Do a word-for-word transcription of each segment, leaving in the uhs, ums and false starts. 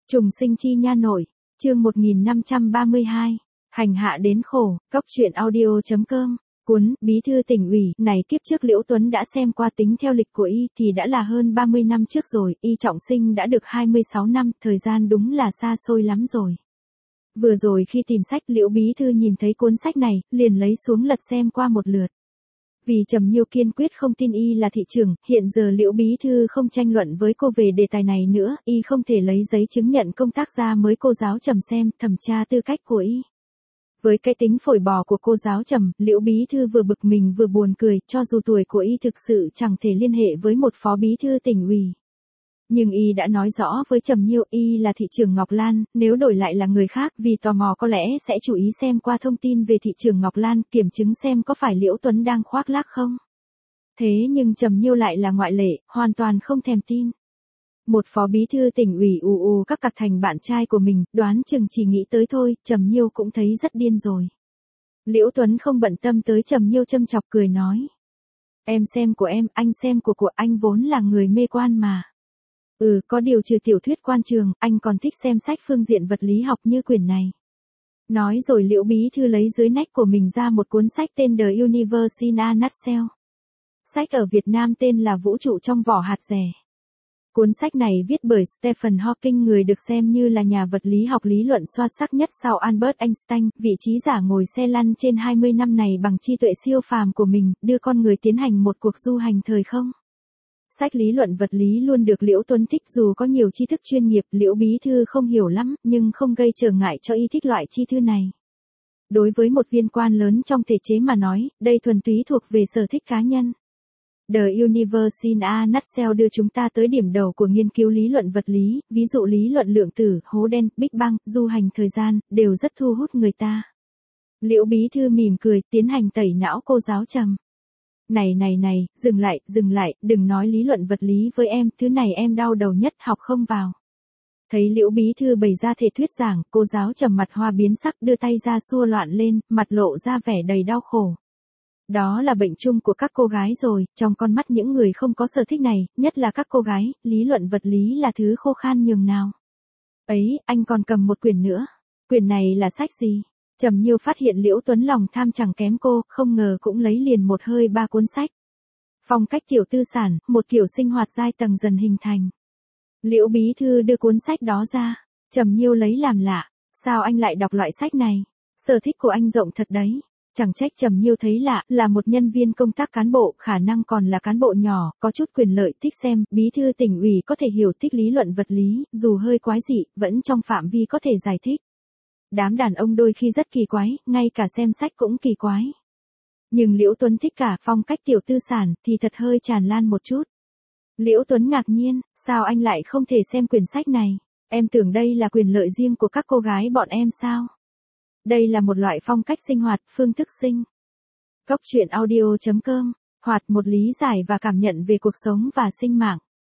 Trùng sinh chi nha nội, chương một nghìn năm trăm ba mươi hai, hành hạ đến khổ, cóc truyện audio.com, cuốn, bí thư tỉnh ủy, này kiếp trước Liễu Tuấn đã xem qua tính theo lịch của y thì đã là hơn ba mươi năm trước rồi, y trọng sinh đã được hai mươi sáu năm, thời gian đúng là xa xôi lắm rồi. Vừa rồi khi tìm sách Liễu bí thư nhìn thấy cuốn sách này, liền lấy xuống lật xem qua một lượt. Vì Trầm Nhiêu kiên quyết không tin y là thị trưởng, hiện giờ Liễu bí thư không tranh luận với cô về đề tài này nữa, y không thể lấy giấy chứng nhận công tác ra mới cô giáo Trầm xem, thẩm tra tư cách của y. Với cái tính phổi bò của cô giáo Trầm, Liễu bí thư vừa bực mình vừa buồn cười, cho dù tuổi của y thực sự chẳng thể liên hệ với một phó bí thư tỉnh ủy. Nhưng y đã nói rõ với Trầm Nhiêu y là thị trưởng Ngọc Lan, nếu đổi lại là người khác vì tò mò có lẽ sẽ chú ý xem qua thông tin về thị trưởng Ngọc Lan, kiểm chứng xem có phải Liễu Tuấn đang khoác lác không. Thế nhưng Trầm Nhiêu lại là ngoại lệ, hoàn toàn không thèm tin. Một phó bí thư tỉnh ủy ù ù các cặc thành bạn trai của mình, đoán chừng chỉ nghĩ tới thôi, Trầm Nhiêu cũng thấy rất điên rồi. Liễu Tuấn không bận tâm tới Trầm Nhiêu châm chọc cười nói. Em xem của em, anh xem của của anh vốn là người mê quan mà. Ừ, có điều trừ tiểu thuyết quan trường, anh còn thích xem sách phương diện vật lý học như quyển này. Nói rồi Liễu bí thư lấy dưới nách của mình ra một cuốn sách tên The Universe in a Nutshell. Sách ở Việt Nam tên là Vũ trụ trong vỏ hạt dẻ. Cuốn sách này viết bởi Stephen Hawking, người được xem như là nhà vật lý học lý luận xuất sắc nhất sau Albert Einstein, vị trí giả ngồi xe lăn trên hai mươi năm này bằng trí tuệ siêu phàm của mình, đưa con người tiến hành một cuộc du hành thời không. Sách lý luận vật lý luôn được Liễu Tuấn thích, dù có nhiều tri thức chuyên nghiệp Liễu bí thư không hiểu lắm, nhưng không gây trở ngại cho y thích loại chi thư này. Đối với một viên quan lớn trong thể chế mà nói, đây thuần túy thuộc về sở thích cá nhân. The Universe in a Nutshell đưa chúng ta tới điểm đầu của nghiên cứu lý luận vật lý, ví dụ lý luận lượng tử, hố đen, Big Bang, du hành thời gian, đều rất thu hút người ta. Liễu bí thư mỉm cười, tiến hành tẩy não cô giáo Trầm. Này này này, dừng lại, dừng lại, đừng nói lý luận vật lý với em, thứ này em đau đầu nhất, học không vào. Thấy Liễu bí thư bày ra thể thuyết giảng, cô giáo Trầm mặt hoa biến sắc, đưa tay ra xua loạn lên, mặt lộ ra vẻ đầy đau khổ. Đó là bệnh chung của các cô gái rồi, trong con mắt những người không có sở thích này, nhất là các cô gái, lý luận vật lý là thứ khô khan nhường nào. Ấy, anh còn cầm một quyển nữa. Quyển này là sách gì? Trầm Nhiêu phát hiện Liễu Tuấn lòng tham chẳng kém cô, không ngờ cũng lấy liền một hơi ba cuốn sách. Phong cách tiểu tư sản, một kiểu sinh hoạt giai tầng dần hình thành. Liễu bí thư đưa cuốn sách đó ra, Trầm Nhiêu lấy làm lạ, sao anh lại đọc loại sách này? Sở thích của anh rộng thật đấy. Chẳng trách Trầm Nhiêu thấy lạ, là một nhân viên công tác cán bộ, khả năng còn là cán bộ nhỏ, có chút quyền lợi, thích xem, bí thư tỉnh ủy có thể hiểu thích lý luận vật lý, dù hơi quái dị, vẫn trong phạm vi có thể giải thích. Đám đàn ông đôi khi rất kỳ quái, ngay cả xem sách cũng kỳ quái. Nhưng Liễu Tuấn thích cả phong cách tiểu tư sản thì thật hơi tràn lan một chút. Liễu Tuấn ngạc nhiên, sao anh lại không thể xem quyển sách này? Em tưởng đây là quyền lợi riêng của các cô gái bọn em sao? Đây là một loại phong cách sinh hoạt, phương thức sinh. Cóc truyện audio.com, hoạt một lý giải và cảm nhận về cuộc sống và sinh mạng.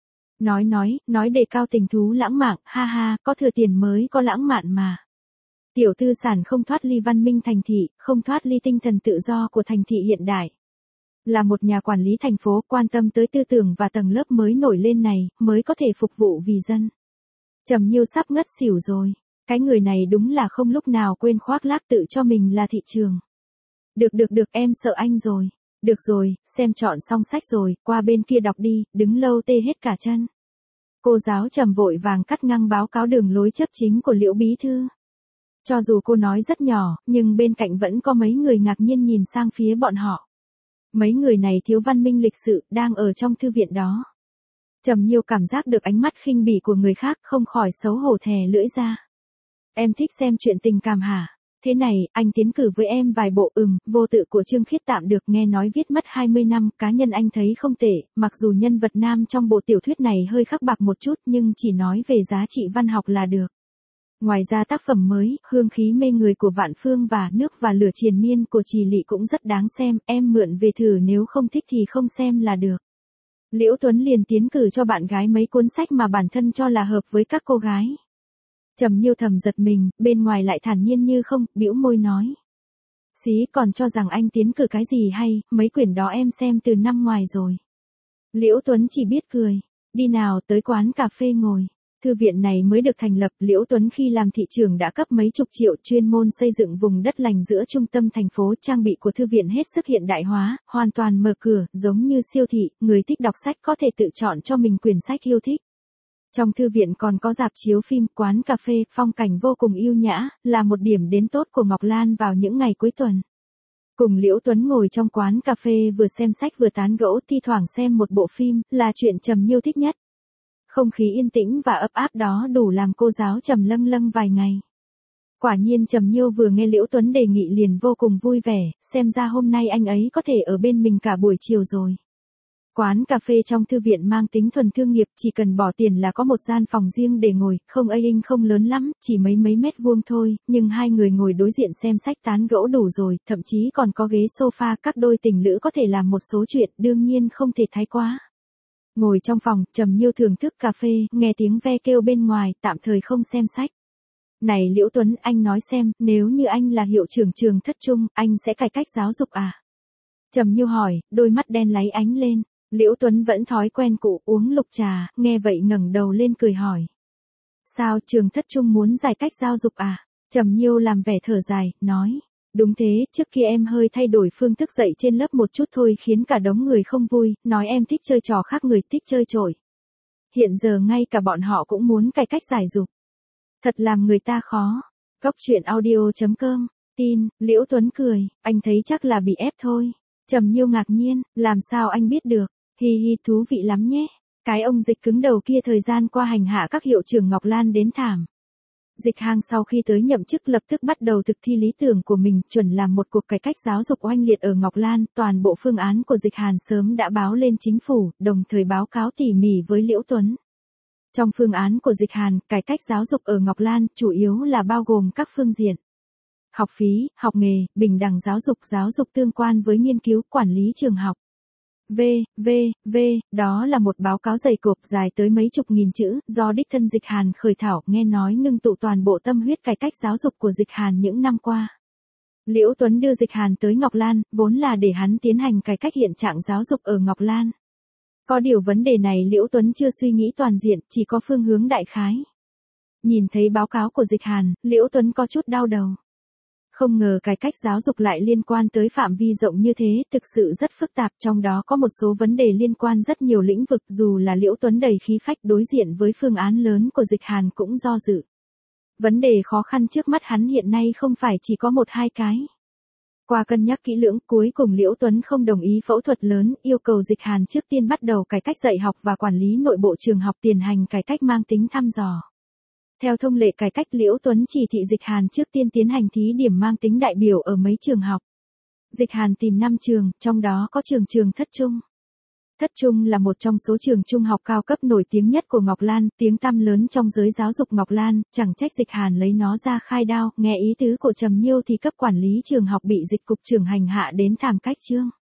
Nói nói, nói đề cao tình thú lãng mạn, ha ha, có thừa tiền mới có lãng mạn mà. Tiểu tư sản không thoát ly văn minh thành thị, không thoát ly tinh thần tự do của thành thị hiện đại. Là một nhà quản lý thành phố quan tâm tới tư tưởng và tầng lớp mới nổi lên này, mới có thể phục vụ vì dân. Trầm Nhiêu sắp ngất xỉu rồi. Cái người này đúng là không lúc nào quên khoác lác tự cho mình là thị trường. Được được được, em sợ anh rồi. Được rồi, xem chọn xong sách rồi, qua bên kia đọc đi, đứng lâu tê hết cả chân. Cô giáo Trầm vội vàng cắt ngang báo cáo đường lối chấp chính của Liễu bí thư. Cho dù cô nói rất nhỏ, nhưng bên cạnh vẫn có mấy người ngạc nhiên nhìn sang phía bọn họ. Mấy người này thiếu văn minh lịch sự, đang ở trong thư viện đó. Trầm Nhiêu cảm giác được ánh mắt khinh bỉ của người khác, không khỏi xấu hổ thè lưỡi ra. Em thích xem chuyện tình cảm hả? Thế này, anh tiến cử với em vài bộ ừm, vô tự của Trương Khiết tạm được, nghe nói viết mất hai mươi năm, cá nhân anh thấy không tệ, mặc dù nhân vật nam trong bộ tiểu thuyết này hơi khắc bạc một chút nhưng chỉ nói về giá trị văn học là được. Ngoài ra tác phẩm mới, Hương khí mê người của Vạn Phương và Nước và lửa triền miên của Trì Lị cũng rất đáng xem, em mượn về thử, nếu không thích thì không xem là được. Liễu Tuấn liền tiến cử cho bạn gái mấy cuốn sách mà bản thân cho là hợp với các cô gái. Trầm Nhiêu thầm giật mình, bên ngoài lại thản nhiên như không, bĩu môi nói. Xí, còn cho rằng anh tiến cử cái gì hay, mấy quyển đó em xem từ năm ngoài rồi. Liễu Tuấn chỉ biết cười, đi nào tới quán cà phê ngồi. Thư viện này mới được thành lập, Liễu Tuấn khi làm thị trưởng đã cấp mấy chục triệu chuyên môn xây dựng vùng đất lành giữa trung tâm thành phố, trang bị của thư viện hết sức hiện đại hóa, hoàn toàn mở cửa, giống như siêu thị, người thích đọc sách có thể tự chọn cho mình quyển sách yêu thích. Trong thư viện còn có rạp chiếu phim, quán cà phê, phong cảnh vô cùng yêu nhã, là một điểm đến tốt của Ngọc Lan vào những ngày cuối tuần. Cùng Liễu Tuấn ngồi trong quán cà phê vừa xem sách vừa tán gẫu, thi thoảng xem một bộ phim, là chuyện Trầm Nhiêu thích nhất. Không khí yên tĩnh và ấp áp đó đủ làm cô giáo trầm lâng lâng vài ngày. Quả nhiên Trầm Nhiêu vừa nghe Liễu Tuấn đề nghị liền vô cùng vui vẻ, xem ra hôm nay anh ấy có thể ở bên mình cả buổi chiều rồi. Quán cà phê trong thư viện mang tính thuần thương nghiệp, chỉ cần bỏ tiền là có một gian phòng riêng để ngồi, không ây inh không lớn lắm, chỉ mấy mấy mét vuông thôi, nhưng hai người ngồi đối diện xem sách tán gẫu đủ rồi, thậm chí còn có ghế sofa, các đôi tình lữ có thể làm một số chuyện, đương nhiên không thể thái quá. Ngồi trong phòng, Trầm Nhiêu thưởng thức cà phê, nghe tiếng ve kêu bên ngoài, tạm thời không xem sách. Này Liễu Tuấn, anh nói xem, nếu như anh là hiệu trưởng trường Thất Trung, anh sẽ cải cách giáo dục à? Trầm Nhiêu hỏi, đôi mắt đen láy ánh lên. Liễu Tuấn vẫn thói quen cũ uống lục trà, nghe vậy ngẩng đầu lên cười hỏi. Sao trường Thất Trung muốn giải cách giáo dục à? Trầm Nhiêu làm vẻ thở dài, nói. Đúng thế, trước kia em hơi thay đổi phương thức dạy trên lớp một chút thôi khiến cả đống người không vui, nói em thích chơi trò khác người thích chơi chổi. Hiện giờ ngay cả bọn họ cũng muốn cải cách giải dục. Thật làm người ta khó. Góc truyện audio chấm com, tin, Liễu Tuấn cười, anh thấy chắc là bị ép thôi. Trầm Nhiêu ngạc nhiên, làm sao anh biết được? Hi hi, thú vị lắm nhé. Cái ông dịch cứng đầu kia thời gian qua hành hạ các hiệu trưởng Ngọc Lan đến thảm. Dịch Hàn sau khi tới nhậm chức lập tức bắt đầu thực thi lý tưởng của mình, chuẩn làm một cuộc cải cách giáo dục oanh liệt ở Ngọc Lan, toàn bộ phương án của Dịch Hàn sớm đã báo lên chính phủ, đồng thời báo cáo tỉ mỉ với Liễu Tuấn. Trong phương án của Dịch Hàn, cải cách giáo dục ở Ngọc Lan chủ yếu là bao gồm các phương diện. Học phí, học nghề, bình đẳng giáo dục, giáo dục tương quan với nghiên cứu, quản lý trường học. V, V, V, đó là một báo cáo dày cộp dài tới mấy chục nghìn chữ, do đích thân Dịch Hàn khởi thảo, nghe nói ngưng tụ toàn bộ tâm huyết cải cách giáo dục của Dịch Hàn những năm qua. Liễu Tuấn đưa Dịch Hàn tới Ngọc Lan, vốn là để hắn tiến hành cải cách hiện trạng giáo dục ở Ngọc Lan. Có điều vấn đề này Liễu Tuấn chưa suy nghĩ toàn diện, chỉ có phương hướng đại khái. Nhìn thấy báo cáo của Dịch Hàn, Liễu Tuấn có chút đau đầu. Không ngờ cải cách giáo dục lại liên quan tới phạm vi rộng như thế, thực sự rất phức tạp, trong đó có một số vấn đề liên quan rất nhiều lĩnh vực, dù là Liễu Tuấn đầy khí phách đối diện với phương án lớn của Dịch Hàn cũng do dự. Vấn đề khó khăn trước mắt hắn hiện nay không phải chỉ có một hai cái. Qua cân nhắc kỹ lưỡng, cuối cùng Liễu Tuấn không đồng ý phẫu thuật lớn, yêu cầu Dịch Hàn trước tiên bắt đầu cải cách dạy học và quản lý nội bộ trường học, tiền hành cải cách mang tính thăm dò. Theo thông lệ cải cách, Liễu Tuấn chỉ thị Dịch Hàn trước tiên tiến hành thí điểm mang tính đại biểu ở mấy trường học. Dịch Hàn tìm năm trường, trong đó có trường trường Thất Trung. Thất Trung là một trong số trường trung học cao cấp nổi tiếng nhất của Ngọc Lan, tiếng tăm lớn trong giới giáo dục Ngọc Lan, chẳng trách Dịch Hàn lấy nó ra khai đao, nghe ý tứ của Trầm Nhiêu thì cấp quản lý trường học bị Dịch cục trưởng hành hạ đến thảm cách chương.